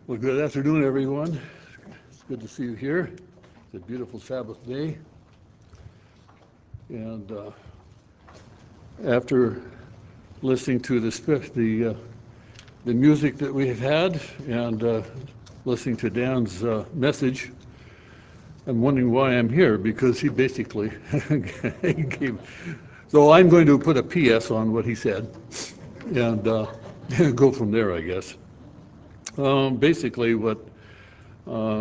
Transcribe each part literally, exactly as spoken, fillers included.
Well, good afternoon, everyone. It's good to see you here. It's a beautiful Sabbath day. And uh, after listening to the sp- the, uh, the music that we have had and uh, listening to Dan's uh, message, I'm wondering why I'm here, because he basically gave. So I'm going to put a P S on what he said and uh, go from there, I guess. Um, basically, what uh,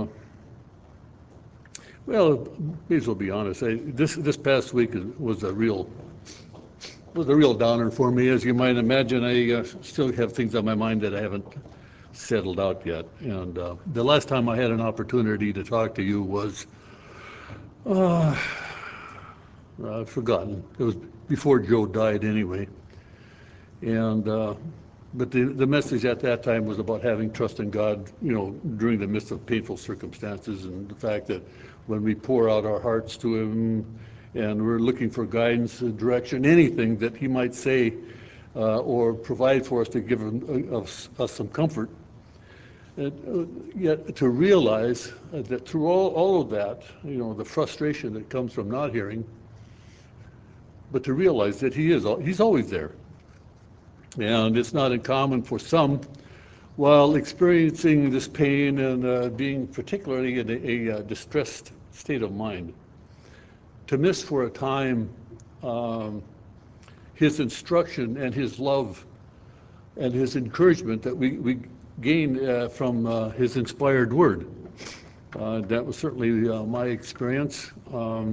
well, may as well be honest. I, this this past week is, was a real was a real downer for me, as you might imagine. I uh, still have things on my mind that I haven't settled out yet. And uh, the last time I had an opportunity to talk to you was uh, I've forgotten. It was before Joe died, anyway. And uh, but the the message at that time was about having trust in God, you know, during the midst of painful circumstances, and the fact that when we pour out our hearts to Him, and we're looking for guidance, direction, anything that He might say uh, or provide for us to give him, uh, us, us some comfort. And, uh, yet to realize uh, that through all, all of that, you know, the frustration that comes from not hearing, but to realize that He is, He's always there. And it's not uncommon for some, while experiencing this pain and uh, being particularly in a, a uh, distressed state of mind, to miss for a time um, His instruction and His love and His encouragement that we, we gain uh, from uh, His inspired word. Uh, that was certainly uh, my experience, um,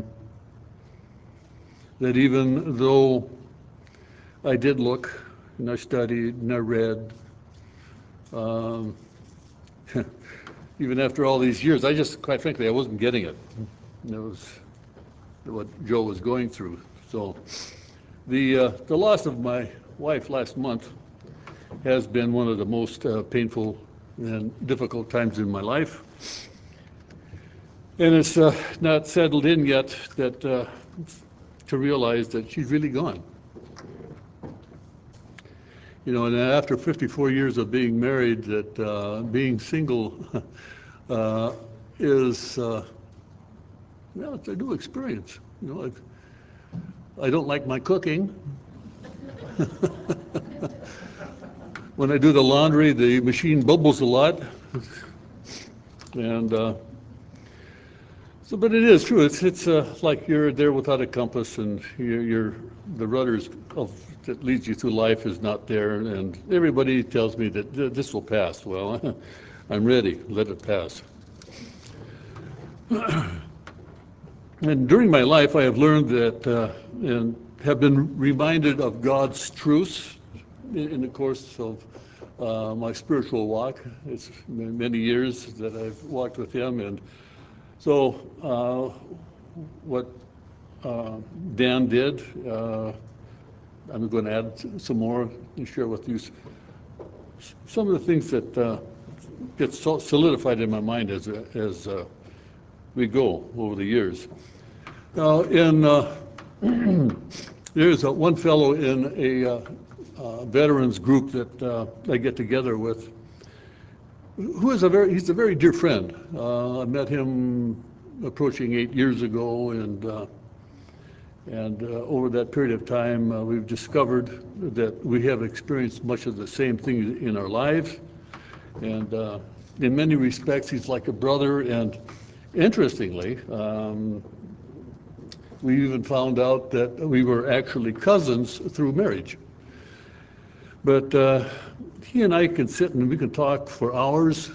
that even though I did look and I studied and I read, um, even after all these years, I just, quite frankly, I wasn't getting it. It was what Joe was going through. So the uh, the loss of my wife last month has been one of the most uh, painful and difficult times in my life. And it's uh, not settled in yet that uh, to realize that she's really gone. You know, and after fifty-four years of being married, that uh, being single uh, is, uh, well, it's a new experience. You know, I've, I don't like my cooking. When I do the laundry, the machine bubbles a lot. And uh, so, but it is true. It's it's uh, like you're there without a compass, and you're, you're the rudders of that leads you through life is not there. And everybody tells me that this will pass. Well, I'm ready. Let it pass. And during my life, I have learned that uh, and have been reminded of God's truths in, in the course of uh, my spiritual walk. It's been many years that I've walked with Him, and so uh, what uh, Dan did, uh, I'm going to add some more and share with you some of the things that uh, get solidified in my mind as as uh, we go over the years. Now, in uh, there's a, one fellow in a uh, uh, veterans group that uh, I get together with, who is a very he's a very dear friend. Uh, I met him approaching eight years ago, and uh, and uh, over that period of time, uh, we've discovered that we have experienced much of the same things in our lives, and uh, in many respects, he's like a brother. And interestingly, um, we even found out that we were actually cousins through marriage. But uh, he and I can sit and we can talk for hours,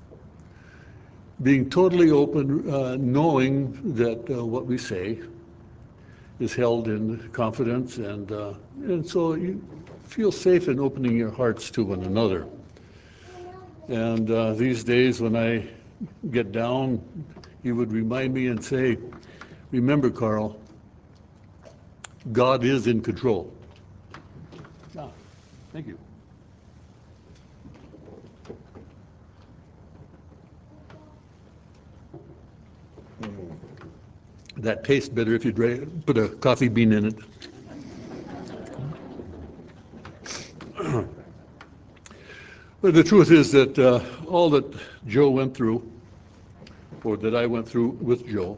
being totally open, uh, knowing that uh, what we say is held in confidence, and uh, and so you feel safe in opening your hearts to one another. And uh, these days, when I get down, he would remind me and say, "Remember, Carl, God is in control." Ah, thank you. That tastes better if you put a coffee bean in it. But But the truth is that uh, all that Joe went through, or that I went through with Joe,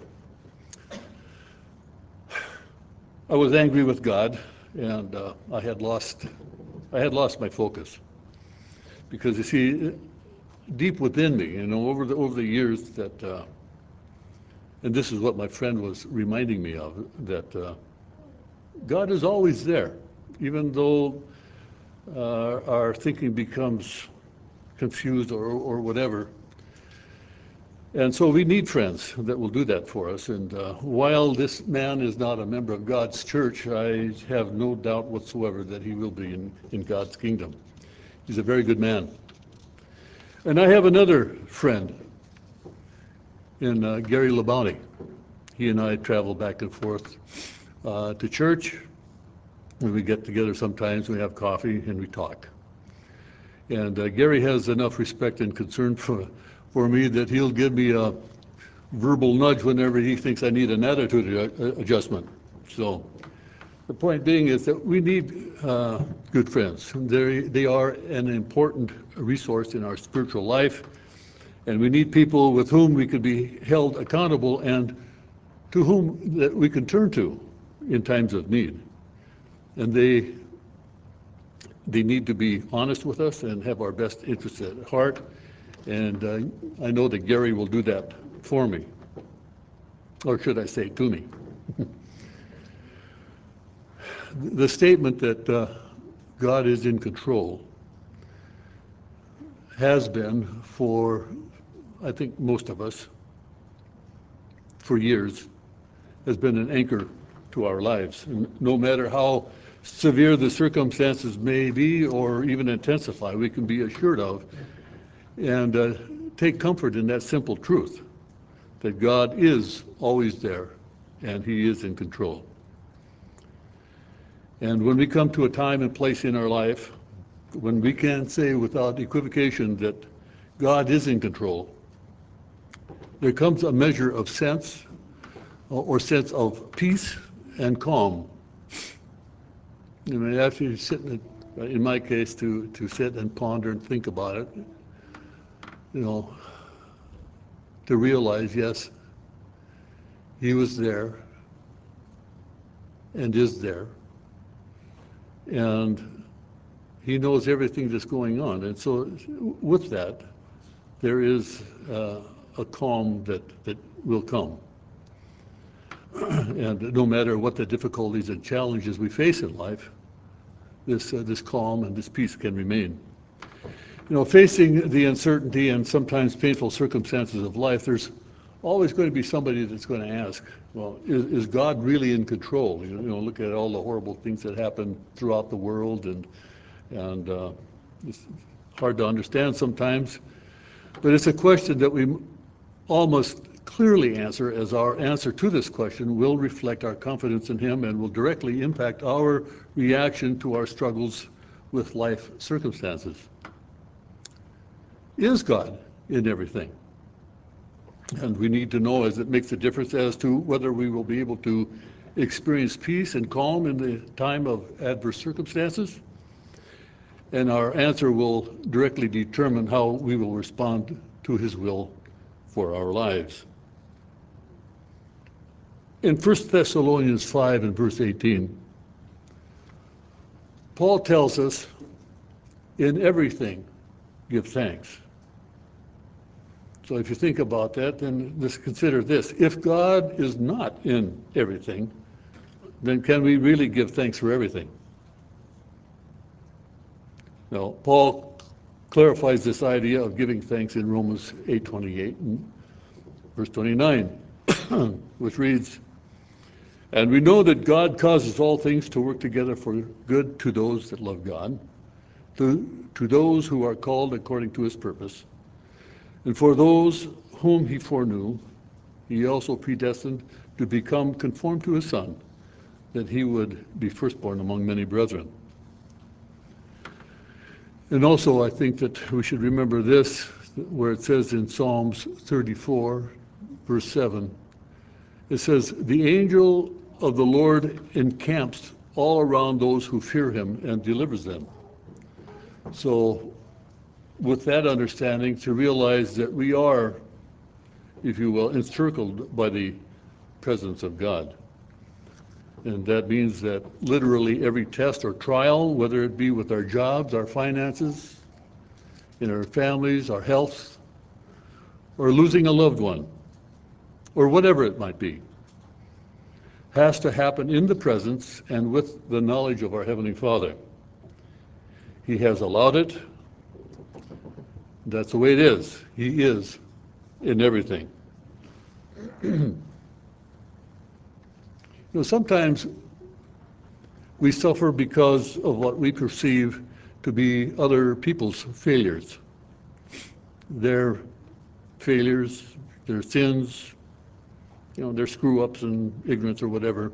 I was angry with God, and uh, I had lost, I had lost my focus. Because you see, deep within me, you know, over the over the years that, uh, and this is what my friend was reminding me of, that uh, God is always there, even though uh, our thinking becomes confused or, or whatever. And so we need friends that will do that for us. And uh, while this man is not a member of God's church, I have no doubt whatsoever that he will be in, in God's kingdom. He's a very good man. And I have another friend in uh, Gary Labonte. He and I travel back and forth uh, to church. When we get together sometimes, we have coffee and we talk. And uh, Gary has enough respect and concern for, for me that he'll give me a verbal nudge whenever he thinks I need an attitude adjustment. So the point being is that we need uh, good friends. They, they are an important resource in our spiritual life, and we need people with whom we can be held accountable and to whom that we can turn to in times of need. And they they need to be honest with us and have our best interests at heart. And uh, I know that Gary will do that for me, or should I say to me. The statement that uh, God is in control has been for, I think, most of us, for years, has been an anchor to our lives. And no matter how severe the circumstances may be or even intensify, we can be assured of and uh, take comfort in that simple truth, that God is always there and he is in control. And when we come to a time and place in our life when we can say without equivocation that God is in control, there comes a measure of sense or sense of peace and calm. I mean, after you sit, in, in my case, to, to sit and ponder and think about it, you know, to realize, yes, he was there and is there, and he knows everything that's going on. And so with that, there is uh, a calm that, that will come. And no matter what the difficulties and challenges we face in life, this, uh, this calm and this peace can remain. You know, facing the uncertainty and sometimes painful circumstances of life, there's always going to be somebody that's going to ask, well, is, is God really in control? You know, you know, look at all the horrible things that happen throughout the world, and, and uh, it's hard to understand sometimes. But it's a question that we all must clearly answer, as our answer to this question will reflect our confidence in him and will directly impact our reaction to our struggles with life circumstances. Is God in everything? And we need to know, as it makes a difference as to whether we will be able to experience peace and calm in the time of adverse circumstances. And our answer will directly determine how we will respond to his will for our lives. In First Thessalonians five and verse eighteen, Paul tells us, in everything, give thanks. So if you think about that, then just consider this. If God is not in everything, then can we really give thanks for everything? Now, Paul clarifies this idea of giving thanks in Romans eight twenty-eight and verse twenty-nine, which reads, and we know that God causes all things to work together for good to those that love God, to, to those who are called according to his purpose. And for those whom he foreknew, he also predestined to become conformed to his Son, that he would be firstborn among many brethren. And also I think that we should remember this, where it says in Psalms thirty-four, verse seven, it says, the angel of the Lord encamps all around those who fear him and delivers them. So with that understanding, to realize that we are, if you will, encircled by the presence of God. And that means that literally every test or trial, whether it be with our jobs, our finances, in our families, our health, or losing a loved one, or whatever it might be, has to happen in the presence and with the knowledge of our Heavenly Father. He has allowed it. That's the way it is. He is in everything. You know, sometimes we suffer because of what we perceive to be other people's failures. Their failures, their sins, you know, their screw-ups and ignorance or whatever.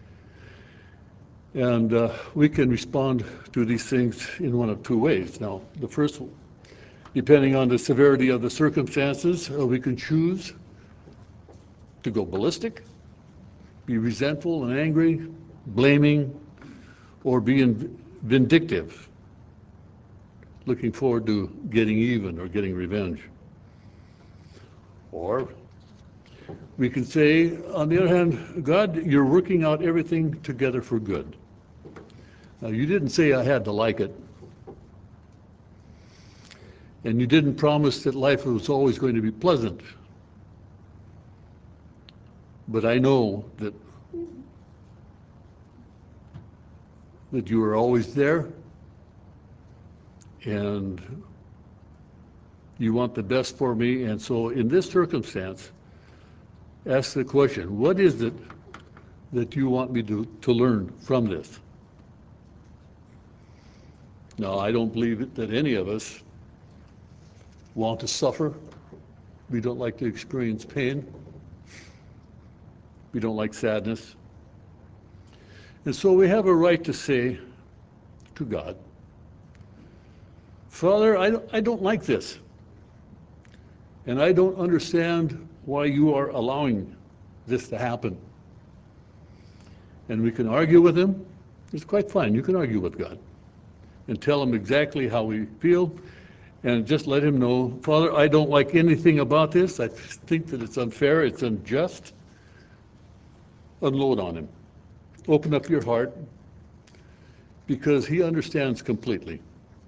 And uh, we can respond to these things in one of two ways. Now, the first, depending on the severity of the circumstances, uh, we can choose to go ballistic, be resentful and angry, blaming, or being vindictive, looking forward to getting even or getting revenge. Or we can say, on the other hand, God, you're working out everything together for good. Now, you didn't say I had to like it. And you didn't promise that life was always going to be pleasant. But I know that that you are always there, and you want the best for me. And so in this circumstance, ask the question, what is it that you want me to, to learn from this? Now, I don't believe that any of us want to suffer. We don't like to experience pain. We don't like sadness. And so we have a right to say to God, Father, I don't, I don't like this. And I don't understand why you are allowing this to happen. And we can argue with him. It's quite fine. You can argue with God and tell him exactly how we feel, and just let him know, Father, I don't like anything about this. I think that it's unfair, it's unjust. Unload on him. Open up your heart, because he understands completely.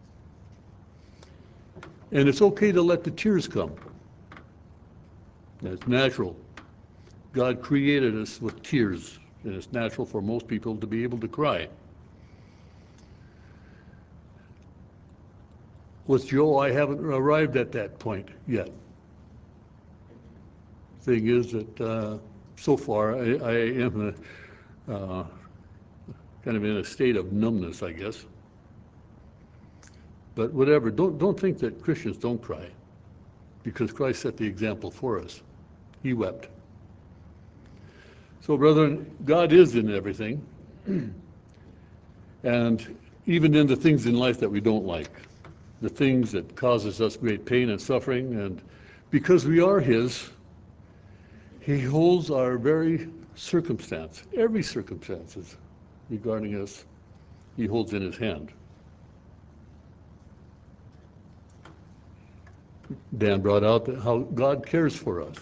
And it's okay to let the tears come. That's natural. God created us with tears, and it's natural for most people to be able to cry. With Joe, I haven't arrived at that point yet. Thing is that uh, so far I, I am a, uh, kind of in a state of numbness, I guess. But whatever, don't, don't think that Christians don't cry, because Christ set the example for us. He wept. So brethren, God is in everything, and even in the things in life that we don't like, the things that causes us great pain and suffering, and because we are his, he holds our very circumstance, every circumstances regarding us, he holds in his hand. Dan brought out how God cares for us.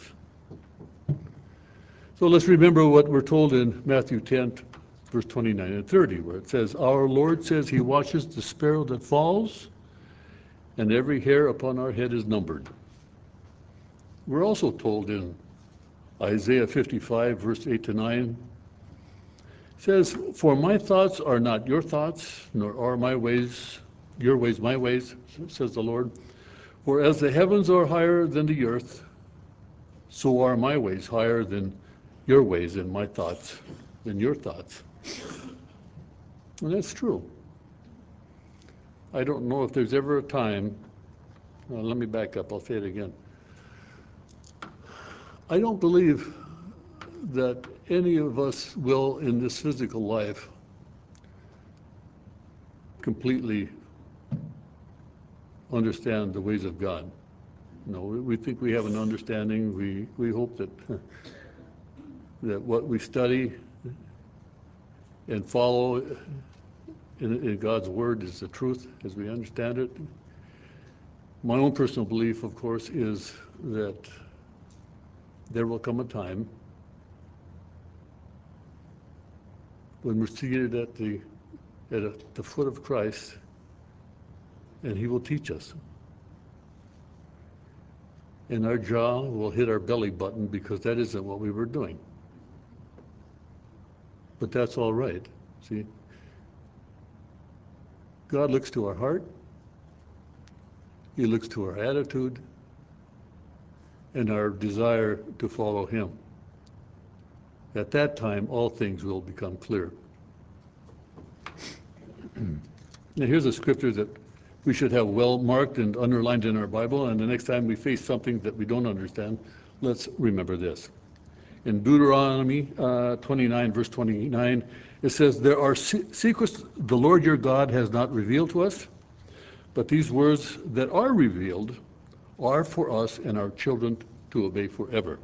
So let's remember what we're told in Matthew ten, verse twenty-nine and thirty, where it says, our Lord says he watches the sparrow that falls, and every hair upon our head is numbered. We're also told in Isaiah fifty-five, verse eight to nine, it says, for my thoughts are not your thoughts, nor are my ways your ways my ways, says the Lord. For as the heavens are higher than the earth, so are my ways higher than your ways, and my thoughts than your thoughts. And that's true. I don't know if there's ever a time, well, let me back up, I'll say it again. I don't believe that any of us will, in this physical life, completely understand the ways of God. No, we, we think we have an understanding. We, we hope that, that what we study and follow in, in God's word is the truth as we understand it. My own personal belief, of course, is that there will come a time when we're seated at the at a, the foot of Christ, and He will teach us. And our jaw will hit our belly button because that isn't what we were doing. But that's all right. See, God looks to our heart, He looks to our attitude, and our desire to follow Him. At that time, all things will become clear. Now, here's a scripture that we should have well marked and underlined in our Bible, and the next time we face something that we don't understand, let's remember this. In Deuteronomy uh, twenty-nine, verse twenty-nine, it says, "There are secrets the Lord your God has not revealed to us, but these words that are revealed are for us and our children to obey forever."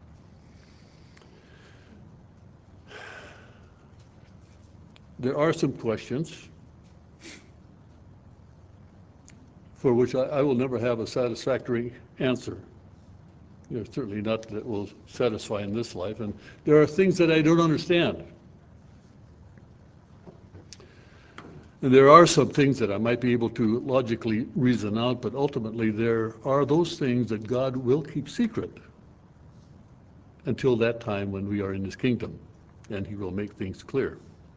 There are some questions for which I, I will never have a satisfactory answer. You know, certainly not that will satisfy in this life. And there are things that I don't understand. And there are some things that I might be able to logically reason out, but ultimately there are those things that God will keep secret until that time when we are in His kingdom, and He will make things clear.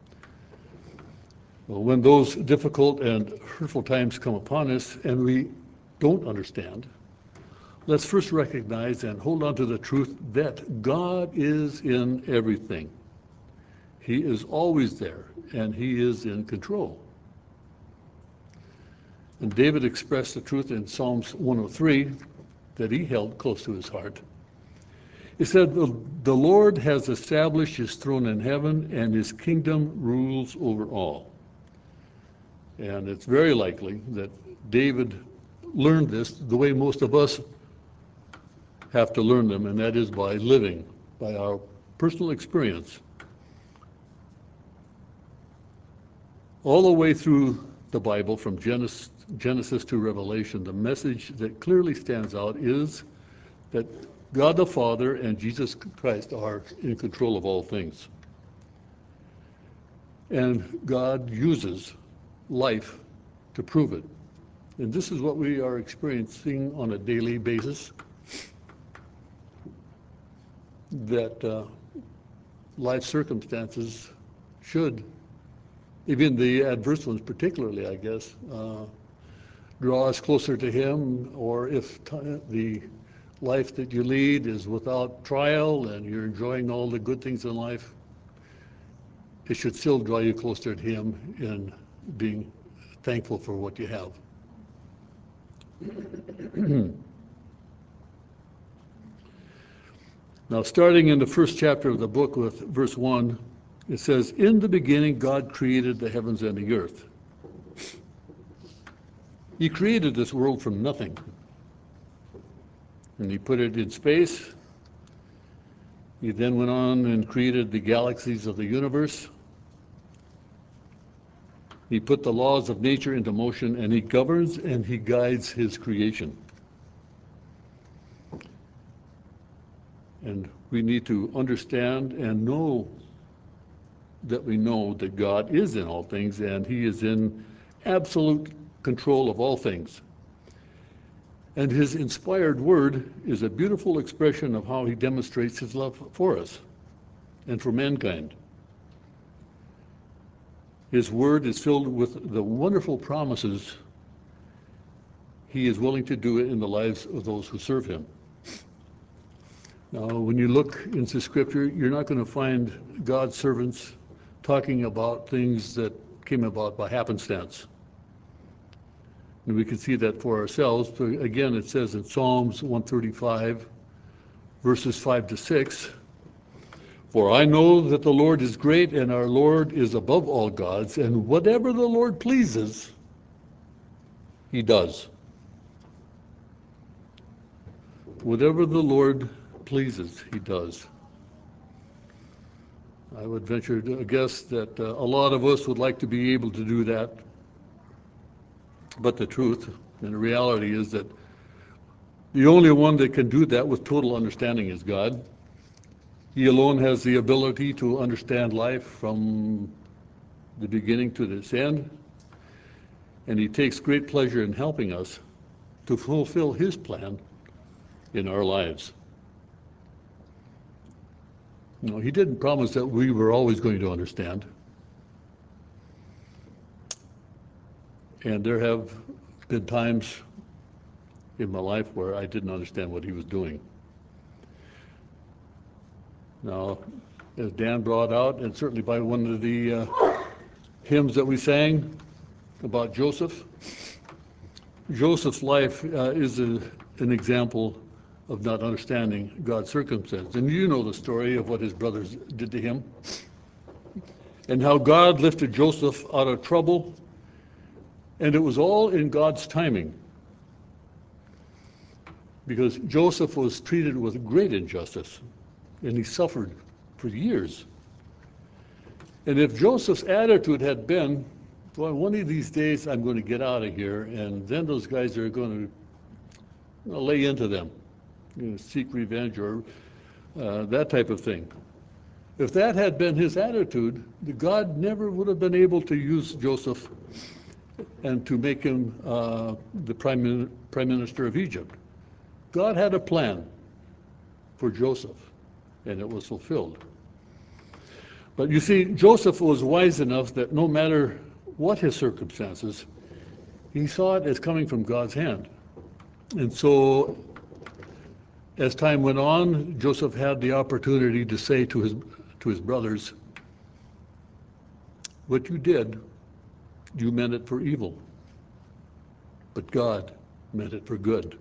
Well, when those difficult and hurtful times come upon us and we don't understand, let's first recognize and hold on to the truth that God is in everything. He is always there, and He is in control. And David expressed the truth in Psalms one oh three that he held close to his heart. He said, "The Lord has established His throne in heaven, and His kingdom rules over all." And it's very likely that David learned this the way most of us have to learn them, and that is by living, by our personal experience. All the way through the Bible, from Genesis, Genesis to Revelation, the message that clearly stands out is that God the Father and Jesus Christ are in control of all things. And God uses life to prove it. And this is what we are experiencing on a daily basis, that uh, life circumstances should, even the adverse ones particularly, I guess, uh, draw us closer to Him, or if t- the life that you lead is without trial and you're enjoying all the good things in life, it should still draw you closer to Him in being thankful for what you have. Now, starting in the first chapter of the book with verse one, it says, "In the beginning God created the heavens and the earth." He created this world from nothing. And He put it in space. He then went on and created the galaxies of the universe. He put the laws of nature into motion, and He governs and He guides His creation. And we need to understand and know that we know that God is in all things, and He is in absolute control of all things. And His inspired word is a beautiful expression of how He demonstrates His love for us and for mankind. His word is filled with the wonderful promises He is willing to do it in the lives of those who serve Him. Now, when you look into Scripture, you're not going to find God's servants talking about things that came about by happenstance. And we can see that for ourselves. So again, it says in Psalms one thirty-five, verses five to six, "For I know that the Lord is great, and our Lord is above all gods, and whatever the Lord pleases, He does." Whatever the Lord pleases, He does. I would venture to guess that uh, a lot of us would like to be able to do that. But the truth and the reality is that the only one that can do that with total understanding is God. He alone has the ability to understand life from the beginning to its end, and he takes great pleasure in helping us to fulfill his plan in our lives. No, he didn't promise that we were always going to understand. And there have been times in my life where I didn't understand what he was doing. Now, as Dan brought out, and certainly by one of the uh, hymns that we sang about Joseph, Joseph's life uh, is a, an example of not understanding God's circumstance. And you know the story of what his brothers did to him, and how God lifted Joseph out of trouble, and it was all in God's timing. Because Joseph was treated with great injustice, and he suffered for years. And if Joseph's attitude had been, well, one of these days I'm going to get out of here, and then those guys are going to you know, lay into them, you know, seek revenge or uh, that type of thing. If that had been his attitude, God never would have been able to use Joseph and to make him uh, the prime, prime minister of Egypt. God had a plan for Joseph, and it was fulfilled. But you see, Joseph was wise enough that no matter what his circumstances, he saw it as coming from God's hand. And so, as time went on, Joseph had the opportunity to say to his, to his brothers, what you did, you meant it for evil, but God meant it for good.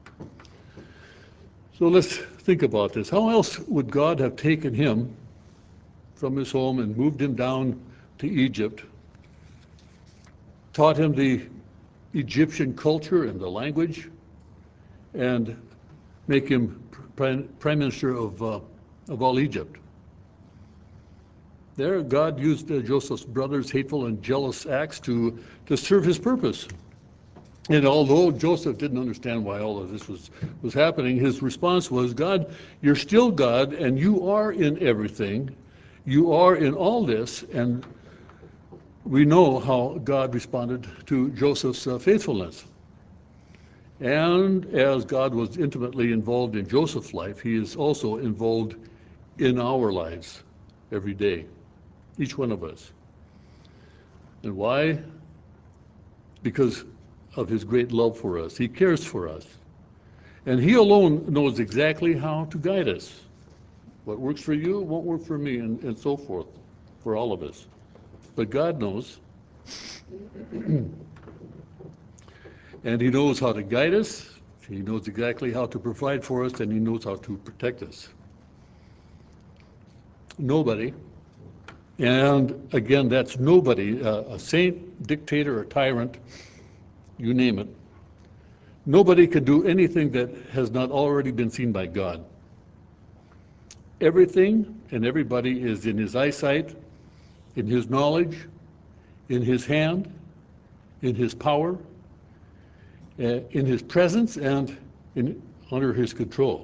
So let's think about this. How else would God have taken him from his home and moved him down to Egypt, taught him the Egyptian culture and the language, and make him prime, prime minister of, uh, of all Egypt? There, God used uh, Joseph's brothers' hateful and jealous acts to, to serve his purpose. And although Joseph didn't understand why all of this was, was happening, his response was, God, you're still God, and you are in everything. You are in all this. And we know how God responded to Joseph's uh, faithfulness. And as God was intimately involved in Joseph's life, he is also involved in our lives every day, each one of us. And why? Because of his great love for us. He cares for us. And he alone knows exactly how to guide us. What works for you won't work for me, and, and so forth, for all of us. But God knows. And he knows how to guide us. He knows exactly how to provide for us, and he knows how to protect us. Nobody, and again, that's nobody, uh, a saint, dictator, or tyrant, you name it, nobody could do anything that has not already been seen by God. Everything and everybody is in his eyesight, in his knowledge, in his hand, in his power, uh, in his presence, and in, under his control.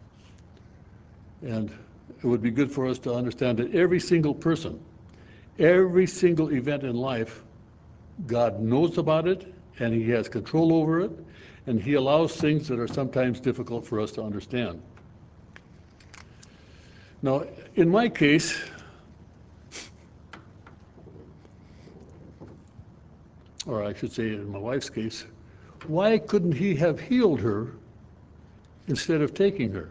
And it would be good for us to understand that every single person, every single event in life, God knows about it, and he has control over it, and he allows things that are sometimes difficult for us to understand. Now, in my case, or I should say in my wife's case, why couldn't he have healed her instead of taking her?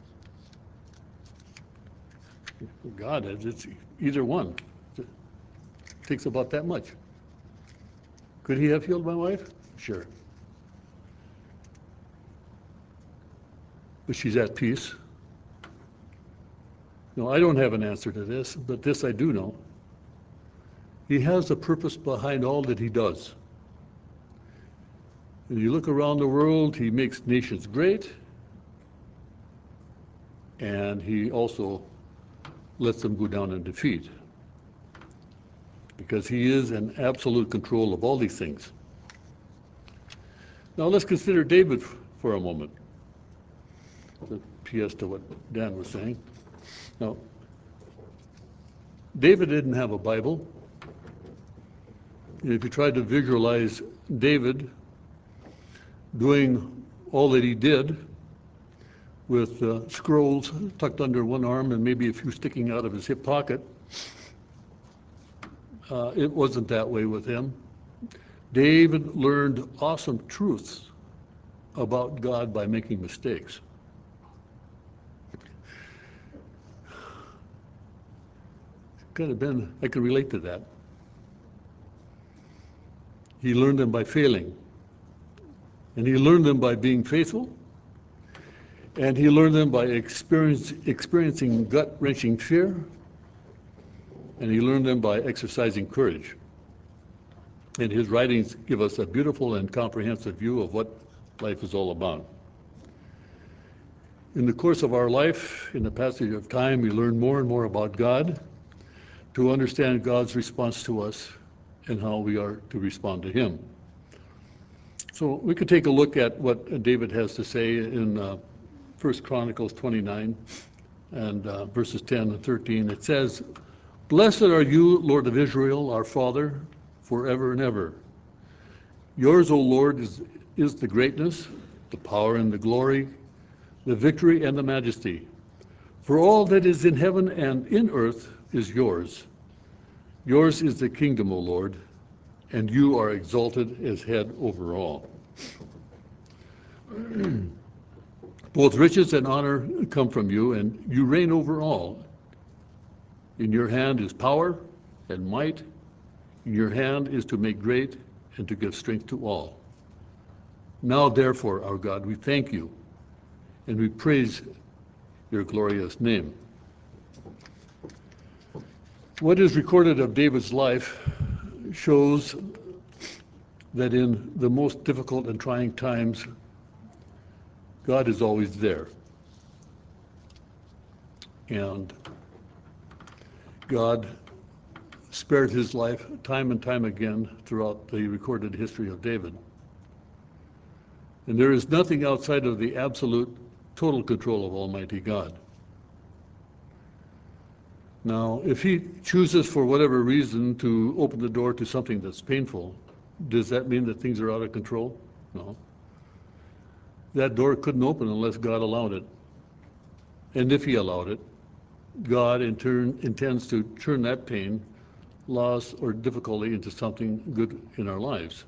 God, it's either one. It takes about that much. Could he have healed my wife? Sure. But she's at peace. No, I don't have an answer to this, but this I do know. He has a purpose behind all that he does. And you look around the world, he makes nations great, and he also lets them go down in defeat, because he is in absolute control of all these things. Now let's consider David for a moment. The P S to what Dan was saying. Now, David didn't have a Bible. And if you tried to visualize David doing all that he did with uh, scrolls tucked under one arm and maybe a few sticking out of his hip pocket, uh, it wasn't that way with him. David learned awesome truths about God by making mistakes. Could have been, I could relate to that. He learned them by failing. And he learned them by being faithful. And he learned them by experience, experiencing gut-wrenching fear. And he learned them by exercising courage. And his writings give us a beautiful and comprehensive view of what life is all about. In the course of our life, in the passage of time, we learn more and more about God, to understand God's response to us and how we are to respond to him. So we could take a look at what David has to say in uh, First Chronicles twenty-nine and uh, verses ten and thirteen. It says, "Blessed are you, Lord of Israel, our Father, forever and ever. Yours, O Lord, is, is the greatness, the power and the glory, the victory and the majesty. For all that is in heaven and in earth is yours. Yours is the kingdom, O Lord, and you are exalted as head over all." Both riches and honor come from you, and you reign over all. In your hand is power and might. In your hand is to make great and to give strength to all. Now, therefore, our God, we thank you, and we praise your glorious name. What is recorded of David's life shows that in the most difficult and trying times, God is always there. And God spared his life time and time again throughout the recorded history of David. And there is nothing outside of the absolute, total control of Almighty God. Now, if he chooses for whatever reason to open the door to something that's painful, does that mean that things are out of control? No. That door couldn't open unless God allowed it. And if he allowed it, God in turn intends to turn that pain, loss, or difficulty into something good in our lives.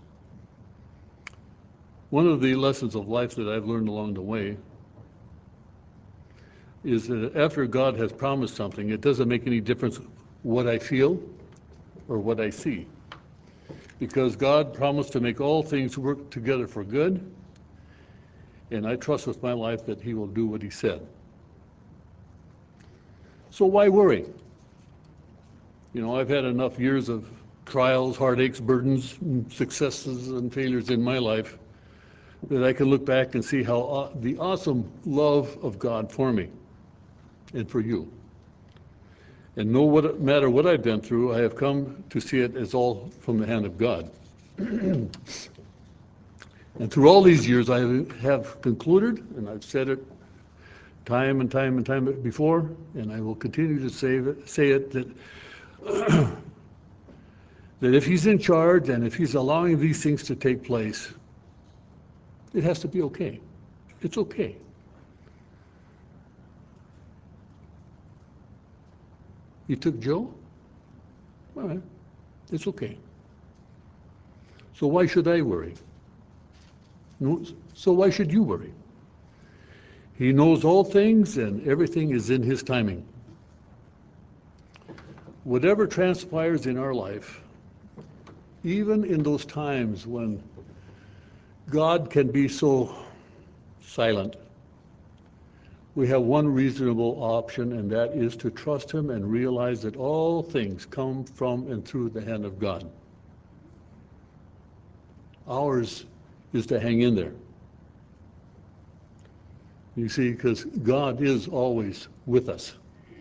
One of the lessons of life that I've learned along the way is that after God has promised something, it doesn't make any difference what I feel or what I see. Because God promised to make all things work together for good, and I trust with my life that he will do what he said. So why worry? You know, I've had enough years of trials, heartaches, burdens, and successes and failures in my life that I can look back and see how uh, the awesome love of God for me and for you. And no what, matter what I've been through, I have come to see it as all from the hand of God. And through all these years, I have concluded, and I've said it time and time and time before, and I will continue to say it, say it that, that if he's in charge and if he's allowing these things to take place, it has to be okay. It's okay. You took Joe? All right, it's okay. So why should I worry? No, so why should you worry? He knows all things and everything is in his timing. Whatever transpires in our life, even in those times when God can be so silent, we have one reasonable option, and that is to trust him and realize that all things come from and through the hand of God. Ours is to hang in there. You see, because God is always with us.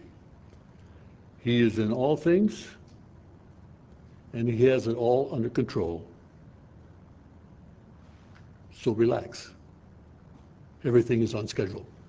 He is in all things, and he has it all under control. So relax. Everything is on schedule.